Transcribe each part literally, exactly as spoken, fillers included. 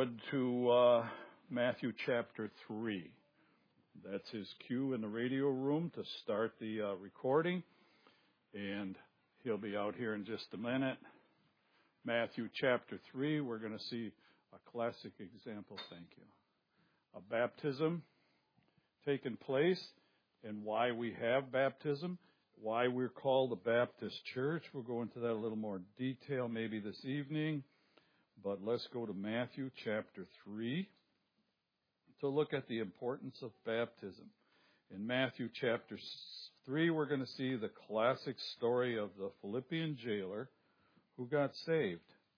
would, to uh, Matthew chapter three. That's his cue in the radio room to start the uh, recording, and he'll be out here in just a minute. Matthew chapter three, we're going to see a classic example, thank you, a baptism taking place, and why we have baptism, why we're called a Baptist church. We'll go into that a little more detail maybe this evening. But let's go to Matthew chapter three to look at the importance of baptism. In Matthew chapter three, we're going to see the classic story of the Philippian jailer who got saved.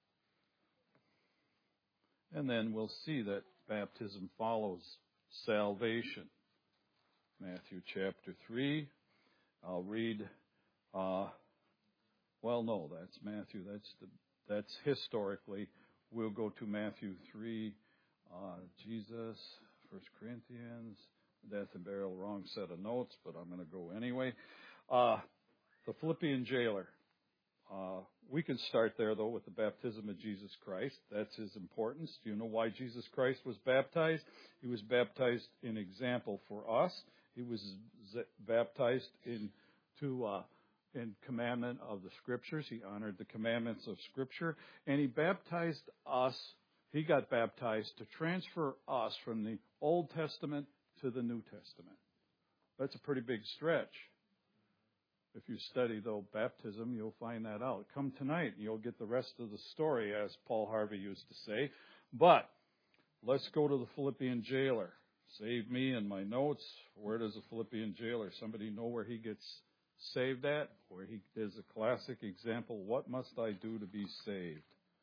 And then we'll see that baptism follows salvation. Matthew chapter three, I'll read, uh, well, no, that's Matthew, that's the, that's historically. We'll go to Matthew three, uh, Jesus, First Corinthians, death and burial, wrong set of notes, but I'm going to go anyway. Uh, the Philippian jailer. Uh, we can start there, though, with the baptism of Jesus Christ. That's his importance. Do you know why Jesus Christ was baptized? He was baptized in example for us. He was z- baptized in to uh, in commandment of the Scriptures. He honored the commandments of Scripture. And he baptized us. He got baptized to transfer us from the Old Testament to the New Testament. That's a pretty big stretch. If you study, though, baptism, you'll find that out. Come tonight, and you'll get the rest of the story, as Paul Harvey used to say. But let's go to the Philippian jailer. Save me in my notes. Where does the Philippian jailer? Somebody know where he gets saved at? Where he is a classic example. What must I do to be saved?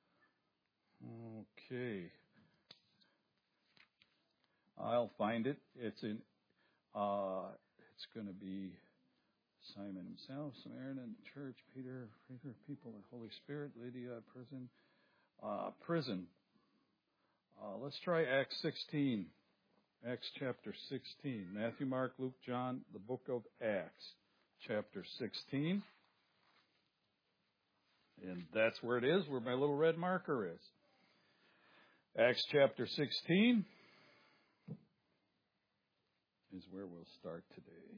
Okay. I'll find it. It's in. Uh, it's going to be Simon himself, Samaritan church, Peter, Peter, people, the Holy Spirit, Lydia, prison, uh, prison. Uh, let's try Acts sixteen. Acts chapter sixteen. Matthew, Mark, Luke, John, the book of Acts, chapter sixteen. And that's where it is, where my little red marker is. Acts chapter sixteen is where we'll start today.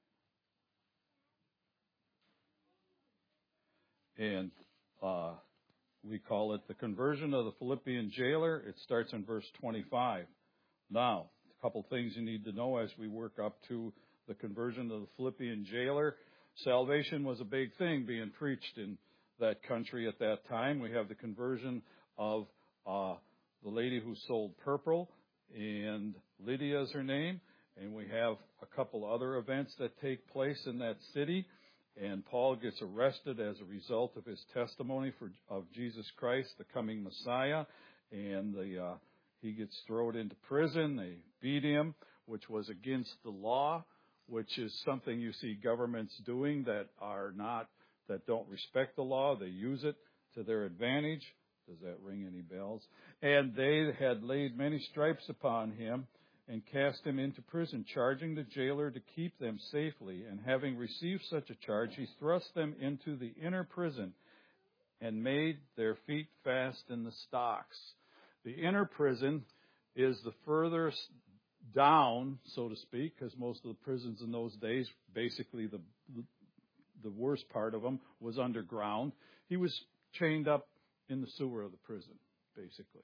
And uh, we call it the conversion of the Philippian jailer. It starts in verse twenty-five. Now, a couple things you need to know as we work up to the conversion of the Philippian jailer. Salvation was a big thing being preached in that country at that time. We have the conversion of uh, the lady who sold purple, and Lydia is her name. And we have a couple other events that take place in that city. And Paul gets arrested as a result of his testimony for of Jesus Christ, the coming Messiah. And the, uh, he gets thrown into prison. They beat him, which was against the law, which is something you see governments doing that are not, that don't respect the law. They use it to their advantage. Does that ring any bells? And they had laid many stripes upon him and cast him into prison, charging the jailer to keep them safely. And having received such a charge, he thrust them into the inner prison and made their feet fast in the stocks. The inner prison is the furthest down, so to speak, because most of the prisons in those days, basically the the worst part of them was underground. He was chained up in the sewer of the prison, basically,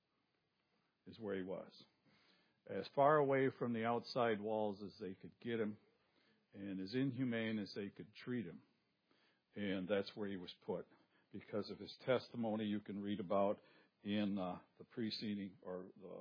is where he was. As far away from the outside walls as they could get him, and as inhumane as they could treat him. And that's where he was put because of his testimony you can read about in uh, the preceding or the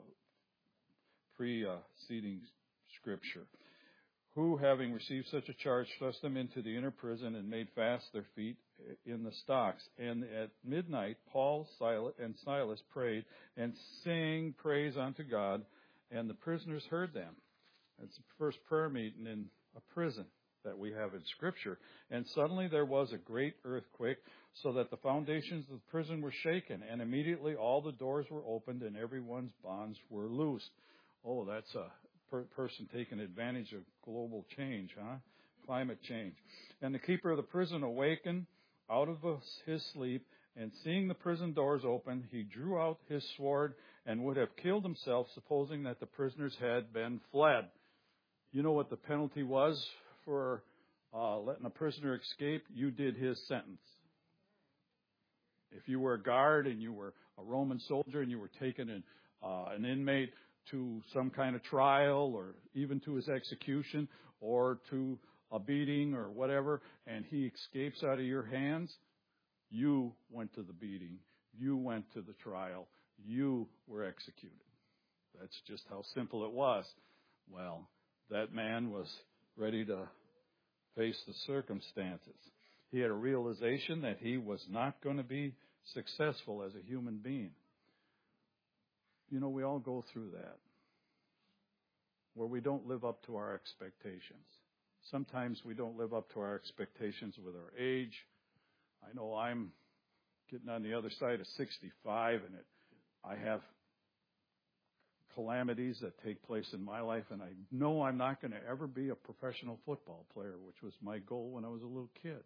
preceding scripture. Who, having received such a charge, thrust them into the inner prison and made fast their feet in the stocks. And at midnight, Paul and Silas prayed and sang praise unto God. And the prisoners heard them. It's the first prayer meeting in a prison that we have in Scripture. And suddenly there was a great earthquake, so that the foundations of the prison were shaken. And immediately all the doors were opened and everyone's bonds were loosed. Oh, that's a per- person taking advantage of global change, huh? Climate change. And the keeper of the prison awakened out of his sleep, and seeing the prison doors open, he drew out his sword and would have killed himself, supposing that the prisoners had been fled. You know what the penalty was for uh, letting a prisoner escape? You did his sentence. If you were a guard and you were a Roman soldier and you were taking an, uh, an inmate to some kind of trial or even to his execution or to a beating or whatever, and he escapes out of your hands, you went to the beating. You went to the trial. You were executed. That's just how simple it was. Well, that man was ready to face the circumstances. He had a realization that he was not going to be successful as a human being. You know, we all go through that, where we don't live up to our expectations. Sometimes we don't live up to our expectations with our age. I know I'm getting on the other side of sixty-five, and it, I have calamities that take place in my life, and I know I'm not going to ever be a professional football player, which was my goal when I was a little kid.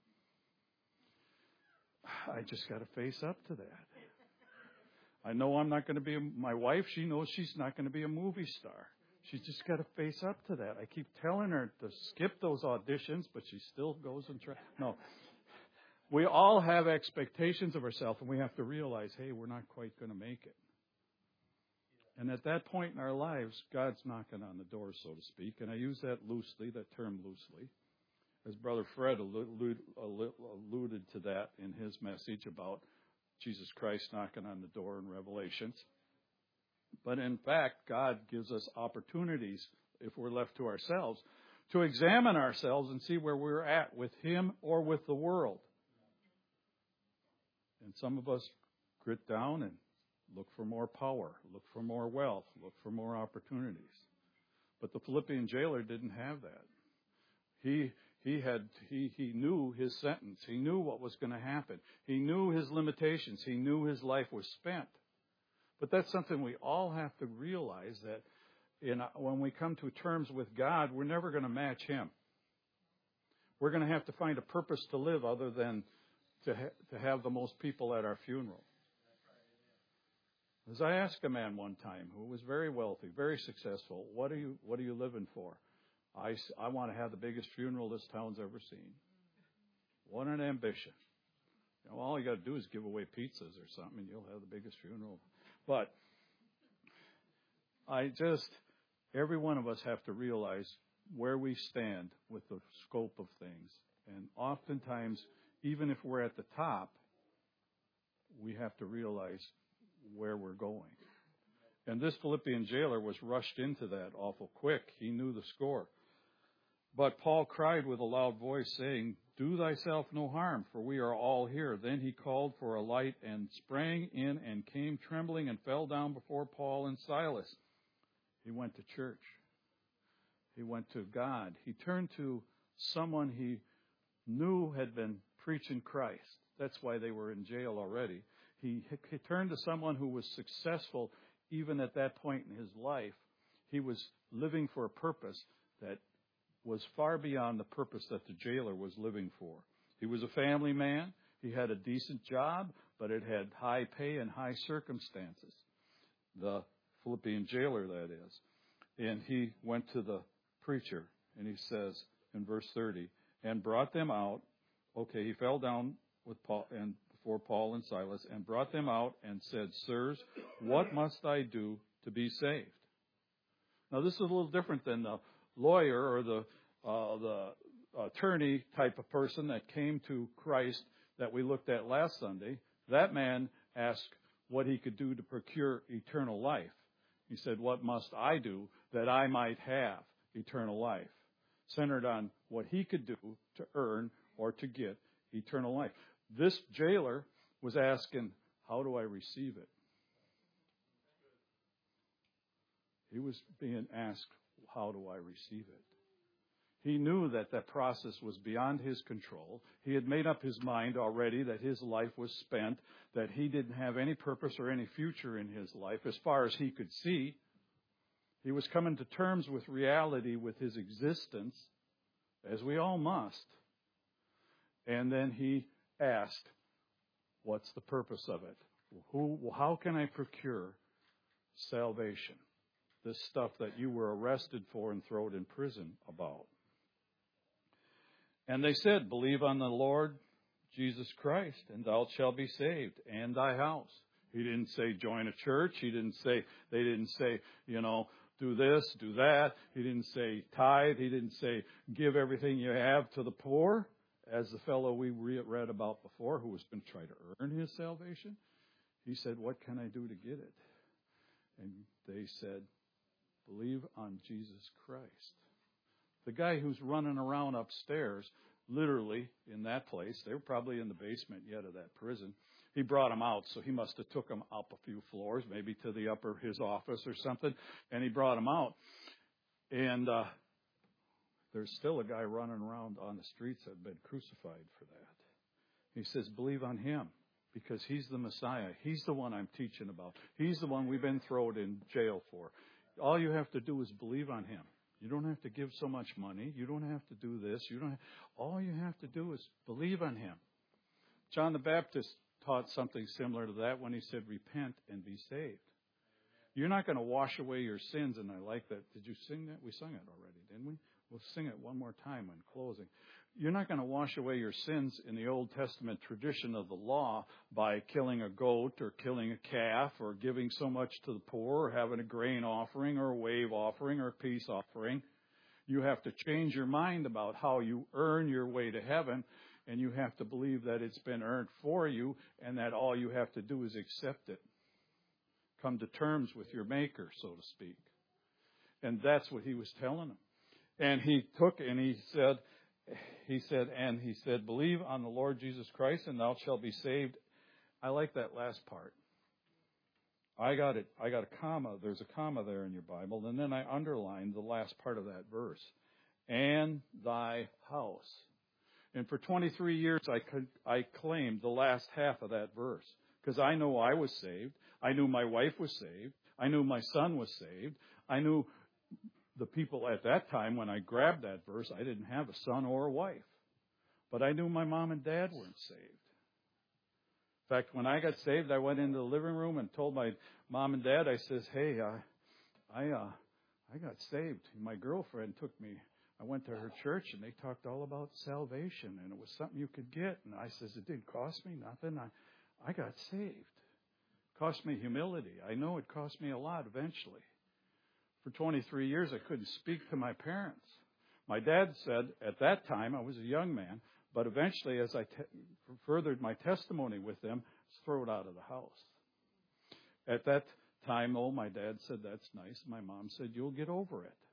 I just got to face up to that. I know I'm not going to be a, my wife, she knows she's not going to be a movie star. She's just got to face up to that. I keep telling her to skip those auditions, but she still goes and tries. No. We all have expectations of ourselves, and we have to realize, hey, we're not quite going to make it. And at that point in our lives, God's knocking on the door, so to speak. And I use that loosely, that term loosely. As Brother Fred alluded to that in his message about Jesus Christ knocking on the door in Revelations. But in fact, God gives us opportunities, if we're left to ourselves, to examine ourselves and see where we're at with Him or with the world. And some of us grit down and look for more power, look for more wealth, look for more opportunities. But the Philippian jailer didn't have that. He he had he he knew his sentence. He knew what was going to happen. He knew his limitations. He knew his life was spent. But that's something we all have to realize, that in, when we come to terms with God, we're never going to match Him. We're going to have to find a purpose to live other than to ha- to have the most people at our funeral. As I asked a man one time who was very wealthy, very successful, what are you what are you living for? I, I want to have the biggest funeral this town's ever seen. What an ambition. You know, all you got to do is give away pizzas or something and you'll have the biggest funeral. But I just, every one of us have to realize where we stand with the scope of things. And oftentimes, even if we're at the top, we have to realize where we're going. And this Philippian jailer was rushed into that awful quick. He knew the score. But Paul cried with a loud voice, saying, "Do thyself no harm, for we are all here." Then he called for a light and sprang in and came trembling and fell down before Paul and Silas. He went to church. He went to God. He turned to someone he knew had been preaching Christ. That's why they were in jail already. He, he turned to someone who was successful even at that point in his life. He was living for a purpose that was far beyond the purpose that the jailer was living for. He was a family man. He had a decent job, but it had high pay and high circumstances. The Philippian jailer, that is. And he went to the preacher, and he says in verse thirty, and brought them out. Okay, he fell down with Paul and before Paul and Silas, and brought them out and said, "Sirs, what must I do to be saved?" Now, this is a little different than the lawyer or the uh, the attorney type of person that came to Christ that we looked at last Sunday. That man asked what he could do to procure eternal life. He said, "What must I do that I might have eternal life?" Centered on what he could do to earn or to get eternal life. This jailer was asking, how do I receive it? He was being asked, how do I receive it? He knew that that process was beyond his control. He had made up his mind already that his life was spent, that he didn't have any purpose or any future in his life as far as he could see. He was coming to terms with reality, with his existence, as we all must. And then he asked, what's the purpose of it? Who, how can I procure salvation. This stuff that you were arrested for and thrown in prison about. And they said, believe on the Lord Jesus Christ, and thou shalt be saved, and thy house. He didn't say join a church. He didn't say, they didn't say, you know, do this, do that. He didn't say tithe. He didn't say give everything you have to the poor, as the fellow we read about before who was going to try to earn his salvation. He said, what can I do to get it? And they said, believe on Jesus Christ. The guy who's running around upstairs, literally in that place, they were probably in the basement yet of that prison. He brought him out, so he must have took him up a few floors, maybe to the upper, his office or something, and he brought him out. And uh, there's still a guy running around on the streets that had been crucified for that. He says, believe on him, because he's the Messiah. He's the one I'm teaching about. He's the one we've been thrown in jail for. All you have to do is believe on him. You don't have to give so much money. You don't have to do this. You don't. Have, all you have to do is believe on him. John the Baptist taught something similar to that when he said, repent and be saved. You're not going to wash away your sins, and I like that. Did you sing that? We sung it already, didn't we? We'll sing it one more time in closing. You're not going to wash away your sins in the Old Testament tradition of the law by killing a goat or killing a calf or giving so much to the poor or having a grain offering or a wave offering or a peace offering. You have to change your mind about how you earn your way to heaven, and you have to believe that it's been earned for you and that all you have to do is accept it. Come to terms with your Maker, so to speak. And that's what he was telling them. And he took and he said, he said, and he said, believe on the Lord Jesus Christ and thou shalt be saved. I like that last part. I got it. I got a comma. There's a comma there in your Bible. And then I underlined the last part of that verse. And thy house. And for twenty-three years, I could, I claimed the last half of that verse. Because I know I was saved. I knew my wife was saved. I knew my son was saved. I knew the people at that time, when I grabbed that verse, I didn't have a son or a wife. But I knew my mom and dad weren't saved. In fact, when I got saved, I went into the living room and told my mom and dad, I says, hey, uh, I uh, I got saved. My girlfriend took me. I went to her church, and they talked all about salvation, and it was something you could get. And I says, it didn't cost me nothing. I, I got saved. It cost me humility. I know it cost me a lot eventually. For twenty-three years, I couldn't speak to my parents. My dad said at that time, I was a young man, but eventually as I te- furthered my testimony with them, I was thrown out of the house. At that time, oh, my dad said, that's nice. My mom said, you'll get over it.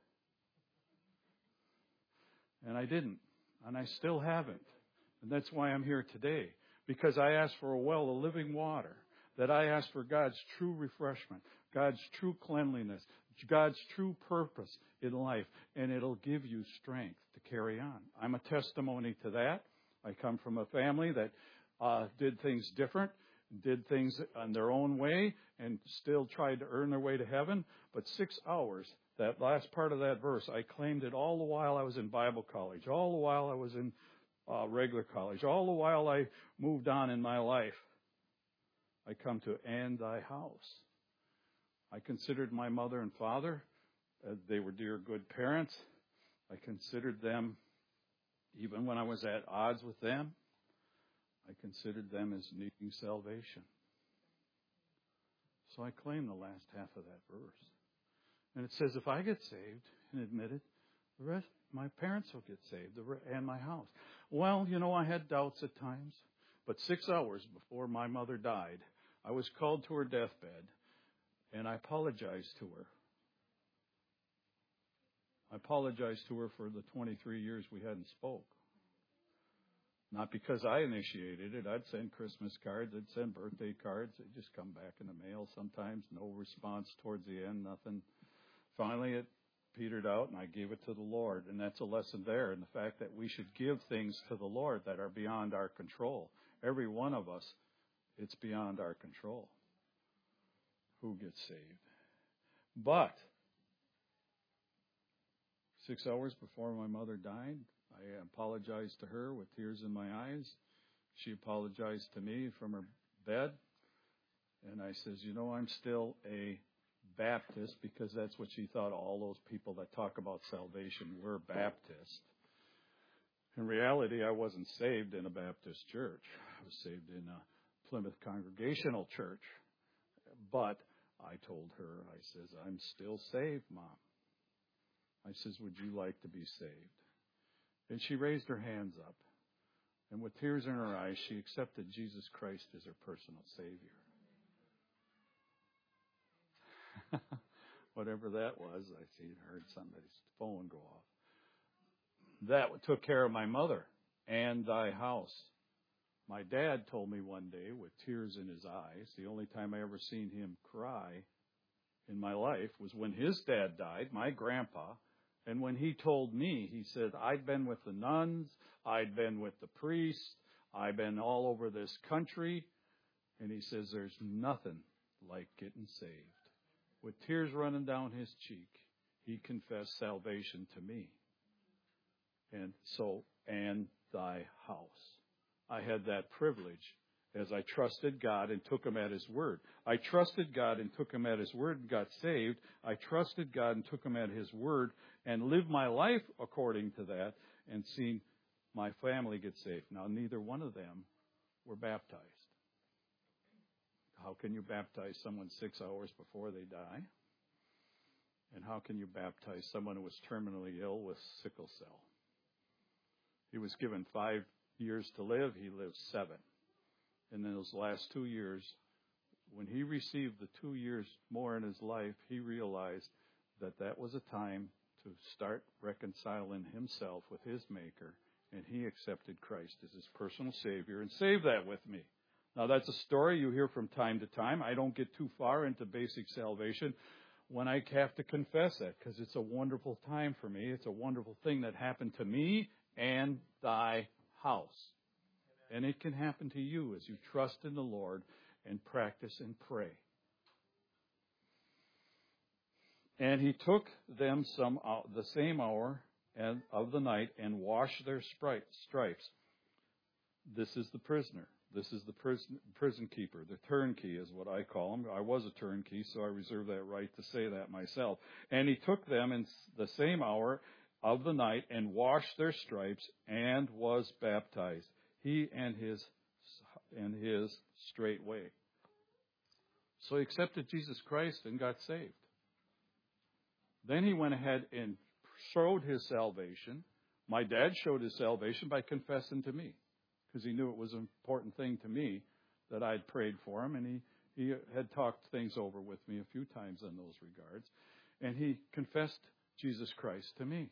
And I didn't, and I still haven't. And that's why I'm here today, because I asked for a well of living water, that I asked for God's true refreshment, God's true cleanliness, God's true purpose in life, and it'll give you strength to carry on. I'm a testimony to that. I come from a family that uh, did things different, did things on their own way, and still tried to earn their way to heaven. But six hours, that last part of that verse, I claimed it all the while I was in Bible college, all the while I was in uh, regular college, all the while I moved on in my life. I come to and thy house. I considered my mother and father, uh, they were dear good parents. I considered them, even when I was at odds with them, I considered them as needing salvation. So I claim the last half of that verse. And it says, if I get saved and admit it, the rest, my parents will get saved, the re- and my house. Well, you know, I had doubts at times, but six hours before my mother died, I was called to her deathbed. And I apologized to her. I apologized to her for the twenty-three years we hadn't spoke. Not because I initiated it. I'd send Christmas cards. I'd send birthday cards. They'd just come back in the mail sometimes. No response towards the end, nothing. Finally, it petered out, and I gave it to the Lord. And that's a lesson there in the fact that we should give things to the Lord that are beyond our control. Every one of us, it's beyond our control. Who gets saved. But six hours before my mother died, I apologized to her with tears in my eyes. She apologized to me from her bed. And I says, you know, I'm still a Baptist because that's what she thought all those people that talk about salvation were Baptist. In reality, I wasn't saved in a Baptist church. I was saved in a Plymouth Congregational Church. But I told her, I says, I'm still saved, Mom. I says, would you like to be saved? And she raised her hands up. And with tears in her eyes, she accepted Jesus Christ as her personal Savior. Whatever that was, I see heard somebody's phone go off. That took care of my mother and thy house. My dad told me one day with tears in his eyes, the only time I ever seen him cry in my life was when his dad died, my grandpa. And when he told me, he said, I'd been with the nuns, I'd been with the priests, I've been all over this country. And he says, there's nothing like getting saved. With tears running down his cheek, he confessed salvation to me. And so, and thy house. I had that privilege as I trusted God and took him at his word. I trusted God and took him at his word and got saved. I trusted God and took him at his word and lived my life according to that and seen my family get saved. Now, neither one of them were baptized. How can you baptize someone six hours before they die? And how can you baptize someone who was terminally ill with sickle cell? He was given five years to live. He lived seven. And in those last two years, when he received the two years more in his life, he realized that that was a time to start reconciling himself with his Maker. And he accepted Christ as his personal Savior and saved that with me. Now, that's a story you hear from time to time. I don't get too far into basic salvation when I have to confess that because it's a wonderful time for me. It's a wonderful thing that happened to me and thy house. And it can happen to you as you trust in the Lord and practice and pray. And he took them some uh, the same hour and, of the night and washed their stripes. This is the prisoner. This is the prison, prison keeper. The turnkey is what I call him. I was a turnkey, so I reserve that right to say that myself. And he took them in the same hour of the night and washed their stripes and was baptized, he and his and his straightway. So he accepted Jesus Christ and got saved. Then he went ahead and showed his salvation. My dad showed his salvation by confessing to me because he knew it was an important thing to me that I'd prayed for him, and he, he had talked things over with me a few times in those regards. And he confessed Jesus Christ to me.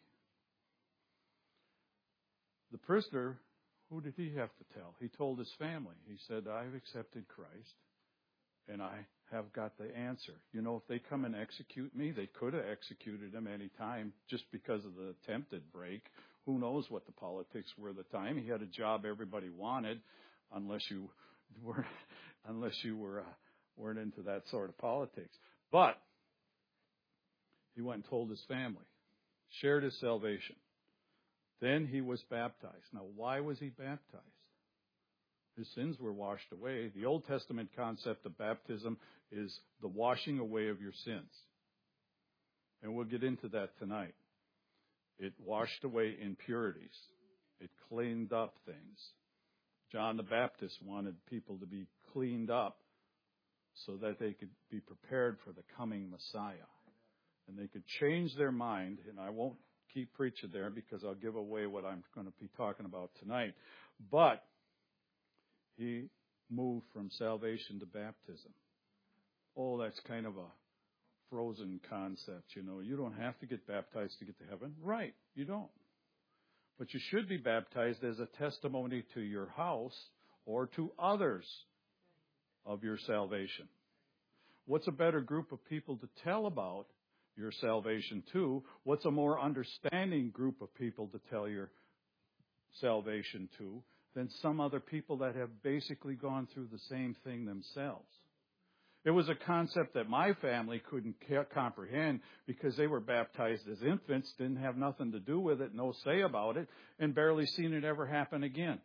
The prisoner, who did he have to tell? He told his family. He said, I've accepted Christ, and I have got the answer. You know, if they come and execute me, they could have executed him any time just because of the attempted break. Who knows what the politics were at the time? He had a job everybody wanted, unless you were, unless you were uh, weren't into that sort of politics. But he went and told his family, shared his salvation. Then he was baptized. Now, why was he baptized? His sins were washed away. The Old Testament concept of baptism is the washing away of your sins. And we'll get into that tonight. It washed away impurities. It cleaned up things. John the Baptist wanted people to be cleaned up so that they could be prepared for the coming Messiah. And they could change their mind, and I won't keep preaching there because I'll give away what I'm going to be talking about tonight. But he moved from salvation to baptism. Oh, that's kind of a frozen concept, you know. You don't have to get baptized to get to heaven. Right, you don't. But you should be baptized as a testimony to your house or to others of your salvation. What's a better group of people to tell about your salvation to? What's a more understanding group of people to tell your salvation to than some other people that have basically gone through the same thing themselves? It was a concept that my family couldn't comprehend because they were baptized as infants, didn't have nothing to do with it, no say about it, and barely seen it ever happen again.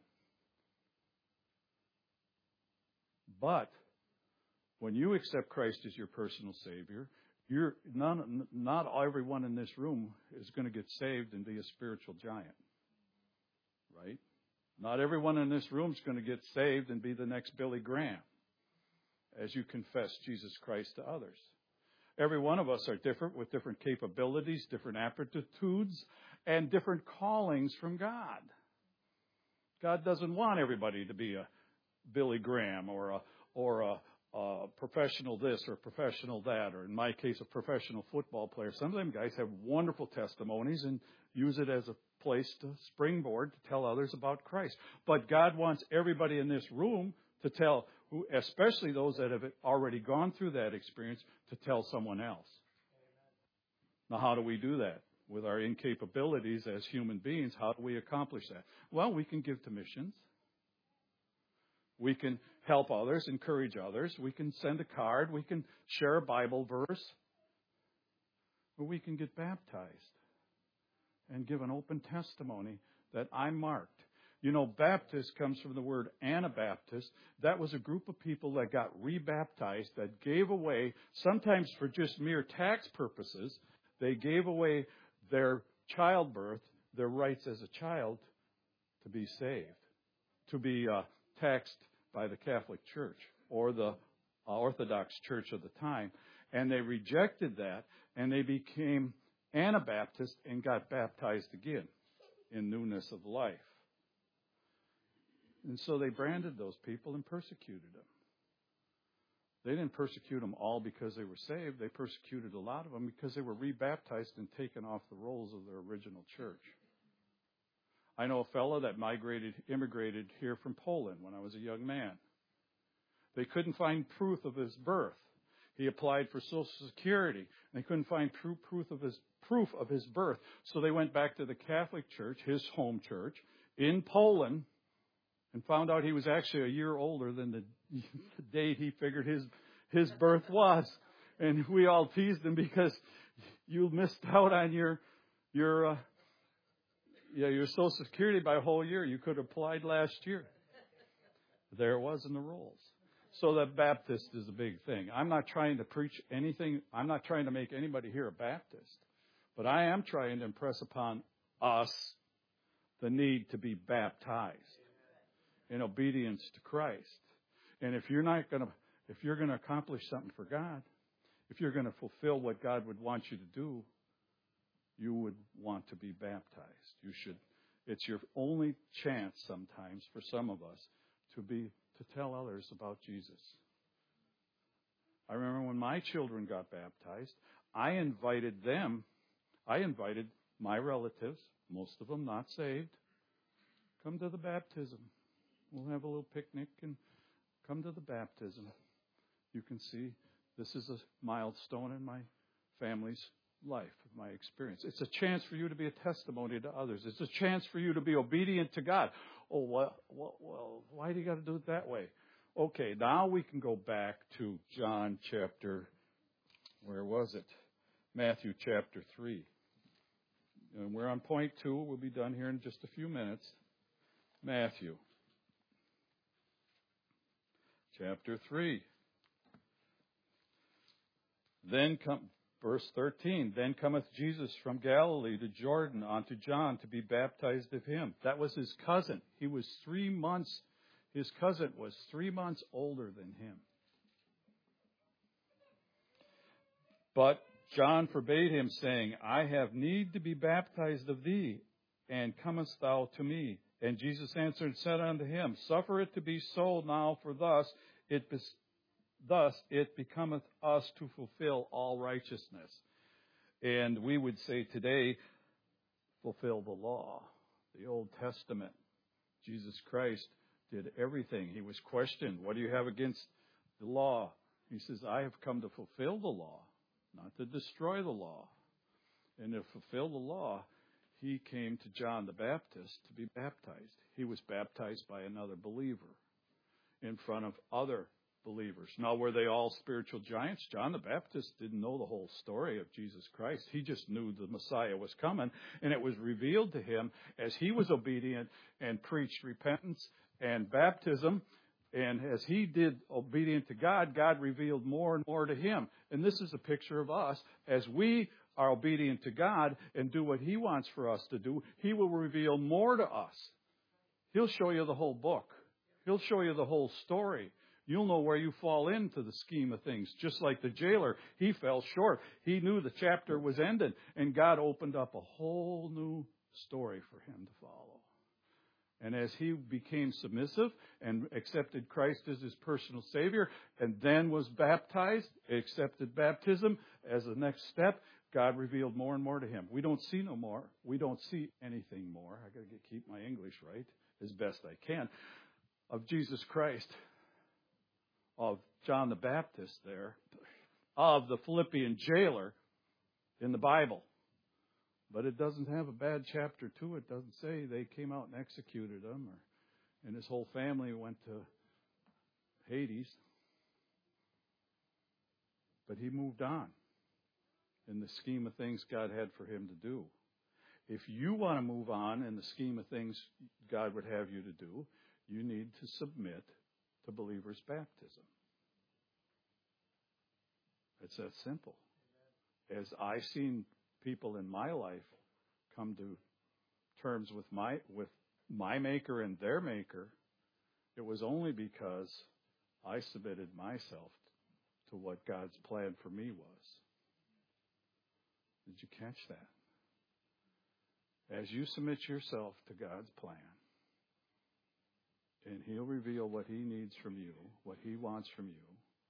But when you accept Christ as your personal Savior, You're none, not everyone in this room is going to get saved and be a spiritual giant, right? Not everyone in this room is going to get saved and be the next Billy Graham as you confess Jesus Christ to others. Every one of us are different with different capabilities, different aptitudes, and different callings from God. God doesn't want everybody to be a Billy Graham or a or a Uh, professional this or professional that, or in my case, a professional football player. Some of them guys have wonderful testimonies and use it as a place to springboard to tell others about Christ. But God wants everybody in this room to tell, who, especially those that have already gone through that experience, to tell someone else. Now, how do we do that? With our incapabilities as human beings, how do we accomplish that? Well, we can give to missions. We can help others, encourage others. We can send a card. We can share a Bible verse. Or we can get baptized and give an open testimony that I'm marked. You know, Baptist comes from the word Anabaptist. That was a group of people that got rebaptized, that gave away, sometimes for just mere tax purposes, they gave away their childbirth, their rights as a child to be saved, to be uh, taxed by the Catholic Church or the Orthodox Church of the time. And they rejected that, and they became Anabaptist and got baptized again in newness of life. And so they branded those people and persecuted them. They didn't persecute them all because they were saved. They persecuted a lot of them because they were rebaptized and taken off the rolls of their original church. I know a fellow that migrated, immigrated here from Poland when I was a young man. They couldn't find proof of his birth. He applied for Social Security, and they couldn't find true proof of his proof of his birth. So they went back to the Catholic Church, his home church, in Poland, and found out he was actually a year older than the, the date he figured his his birth was. And we all teased him because you missed out on your your. Uh, Yeah, your Social Security by a whole year. You could have applied last year. There it was in the rolls. So that Baptist is a big thing. I'm not trying to preach anything. I'm not trying to make anybody here a Baptist. But I am trying to impress upon us the need to be baptized in obedience to Christ. And if you're not going to, if you're going to accomplish something for God, if you're going to fulfill what God would want you to do, you would want to be baptized. You should. It's your only chance sometimes for some of us to be to tell others about Jesus. I remember when my children got baptized, I invited them, I invited my relatives, most of them not saved, come to the baptism. We'll have a little picnic and come to the baptism. You can see this is a milestone in my family's life, my experience. It's a chance for you to be a testimony to others. It's a chance for you to be obedient to God. Oh, well, well, well why do you got to do it that way? Okay, now we can go back to John chapter, where was it? Matthew chapter three. And we're on point two. We'll be done here in just a few minutes. Matthew chapter three. Then come, verse thirteen, then cometh Jesus from Galilee to Jordan unto John to be baptized of him. That was his cousin. He was three months, his cousin was three months older than him. But John forbade him, saying, I have need to be baptized of thee, and comest thou to me? And Jesus answered and said unto him, Suffer it to be so now, for thus it be, thus it becometh us to fulfill all righteousness. And we would say today, fulfill the law, the Old Testament. Jesus Christ did everything. He was questioned, what do you have against the law? He says, I have come to fulfill the law, not to destroy the law. And to fulfill the law, he came to John the Baptist to be baptized. He was baptized by another believer in front of other believers. Now, were they all spiritual giants? John the Baptist didn't know the whole story of Jesus Christ. He just knew the Messiah was coming, and it was revealed to him as he was obedient and preached repentance and baptism And as he did obedient to God, God revealed more and more to him. And this is a picture of us. As we are obedient to God and do what he wants for us to do, he will reveal more to us. He'll show you the whole book. He'll show you the whole story. You'll know where you fall into the scheme of things. Just like the jailer, he fell short. He knew the chapter was ended, and God opened up a whole new story for him to follow. And as he became submissive and accepted Christ as his personal Savior, and then was baptized, accepted baptism as the next step, God revealed more and more to him. We don't see no more. We don't see anything more. I got to keep my English right as best I can. Of Jesus Christ, of John the Baptist there, of the Philippian jailer in the Bible. But it doesn't have a bad chapter to it. It doesn't say they came out and executed him, or, and his whole family went to Hades. But he moved on in the scheme of things God had for him to do. If you want to move on in the scheme of things God would have you to do, you need to submit to believer's baptism. It's that simple. As I've seen people in my life come to terms with my with my Maker and their Maker, it was only because I submitted myself to what God's plan for me was. Did you catch that? As you submit yourself to God's plan, and he'll reveal what he needs from you, what he wants from you,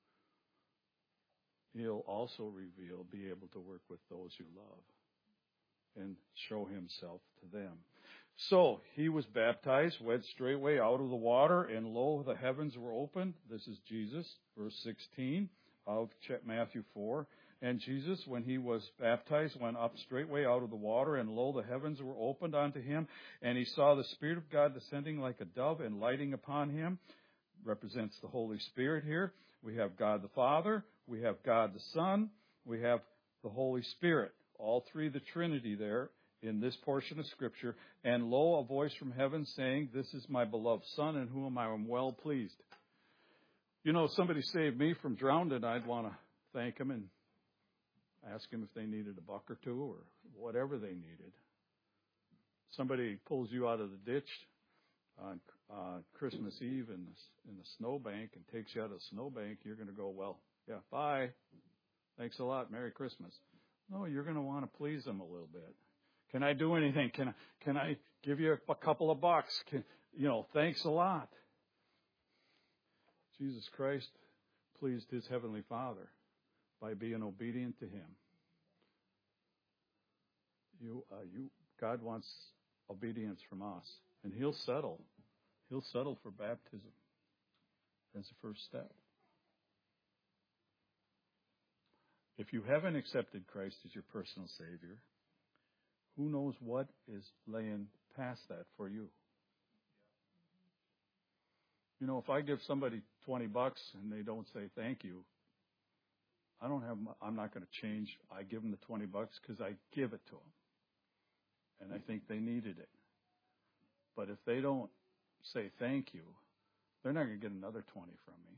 he'll also reveal, be able to work with those you love and show himself to them. So he was baptized, went straightway out of the water, and lo, the heavens were opened. This is Jesus, verse sixteen of Matthew four. And Jesus, when he was baptized, went up straightway out of the water, and lo, the heavens were opened unto him, and he saw the Spirit of God descending like a dove and lighting upon him. Represents the Holy Spirit here. We have God the Father, we have God the Son, we have the Holy Spirit. All three of the Trinity there in this portion of Scripture. And lo, a voice from heaven saying, "This is my beloved Son, in whom I am well pleased." You know, if somebody saved me from drowning, I'd want to thank him and ask him if they needed a buck or two or whatever they needed. Somebody pulls you out of the ditch on uh, Christmas Eve in the, in the snowbank and takes you out of the snowbank, you're going to go, well, yeah, bye. Thanks a lot. Merry Christmas. No, you're going to want to please them a little bit. Can I do anything? Can I, can I give you a, a couple of bucks? Can, you know, thanks a lot. Jesus Christ pleased his heavenly Father by being obedient to him. You, uh, you, God wants obedience from us, and he'll settle. He'll settle for baptism as the first step. If you haven't accepted Christ as your personal Savior, who knows what is laying past that for you? You know, if I give somebody twenty bucks and they don't say thank you, I don't have. I'm not going to change. I give them the twenty bucks because I give it to them, and I think they needed it. But if they don't say thank you, they're not going to get another twenty from me.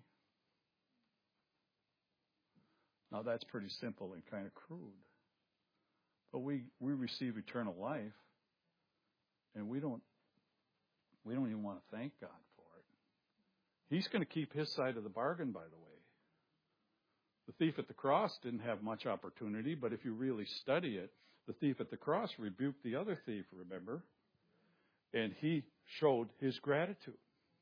Now that's pretty simple and kind of crude. But we, we receive eternal life, and we don't we don't even want to thank God for it. He's going to keep his side of the bargain, by the way. The thief at the cross didn't have much opportunity, but if you really study it, the thief at the cross rebuked the other thief, remember? And he showed his gratitude.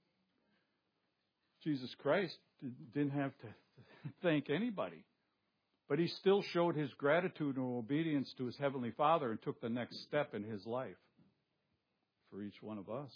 Jesus Christ didn't have to thank anybody. But he still showed his gratitude and obedience to his Heavenly Father and took the next step in his life for each one of us.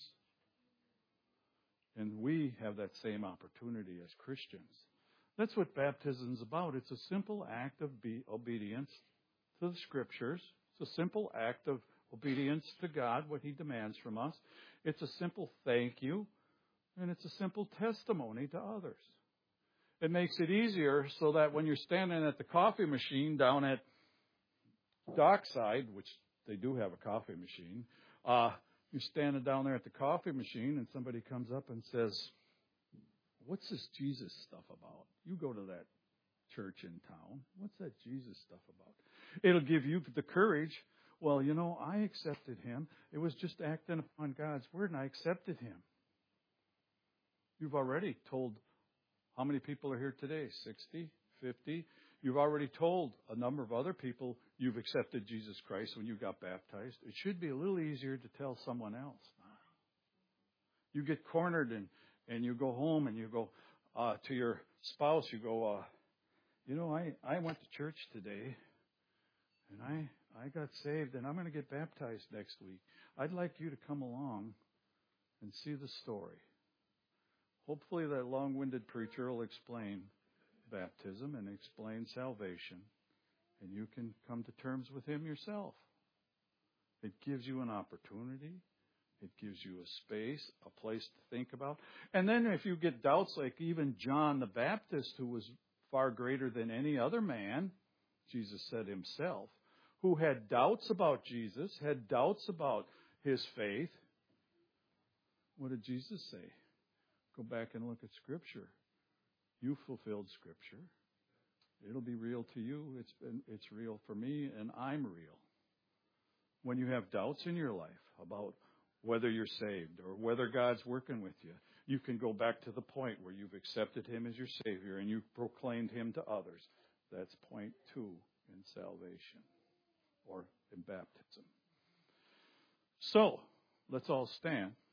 And we have that same opportunity as Christians. That's what baptism is about. It's a simple act of be- obedience to the Scriptures. It's a simple act of obedience to God, what he demands from us. It's a simple thank you, and it's a simple testimony to others. It makes it easier so that when you're standing at the coffee machine down at Dockside, which they do have a coffee machine, uh, you're standing down there at the coffee machine and somebody comes up and says, What's this Jesus stuff about? You go to that church in town. What's that Jesus stuff about? It'll give you the courage. Well, you know, I accepted him. It was just acting upon God's word, and I accepted him. You've already told how many people are here today? sixty, fifty? You've already told a number of other people you've accepted Jesus Christ when you got baptized. It should be a little easier to tell someone else. You get cornered and, and you go home and you go uh, to your spouse, you go, uh, you know, I, I went to church today and I, I got saved and I'm going to get baptized next week. I'd like you to come along and see the story. Hopefully that long-winded preacher will explain baptism and explain salvation, and you can come to terms with him yourself. It gives you an opportunity. It gives you a space, a place to think about. And then if you get doubts, like even John the Baptist, who was far greater than any other man, Jesus said himself, who had doubts about Jesus, had doubts about his faith, what did Jesus say? Go back and look at Scripture. You fulfilled Scripture. It'll be real to you. It's been, it's real for me, and I'm real. When you have doubts in your life about whether you're saved or whether God's working with you, you can go back to the point where you've accepted him as your Savior and you've proclaimed him to others. That's point two in salvation or in baptism. So, let's all stand.